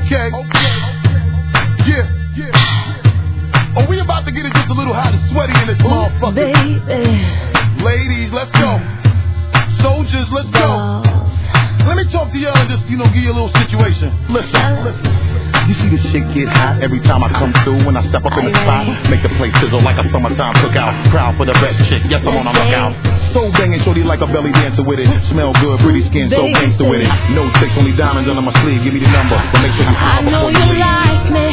Okay. Yeah. Oh, we about to get it just a little hot and sweaty in this motherfucker. Baby. Ladies, let's go. Soldiers, let's go. Let me talk to y'all and just, give you a little situation. Listen. You see this shit get hot every time I come through. When I step up in the spot, make the place sizzle like a summertime cookout. Proud for the best chick, yes, I'm on a lookout. So banging, shorty like a belly dancer with it. Smell good, pretty skin, so gangster with it. No tricks, only diamonds under my sleeve. Give me the number, but make sure you I know you like me.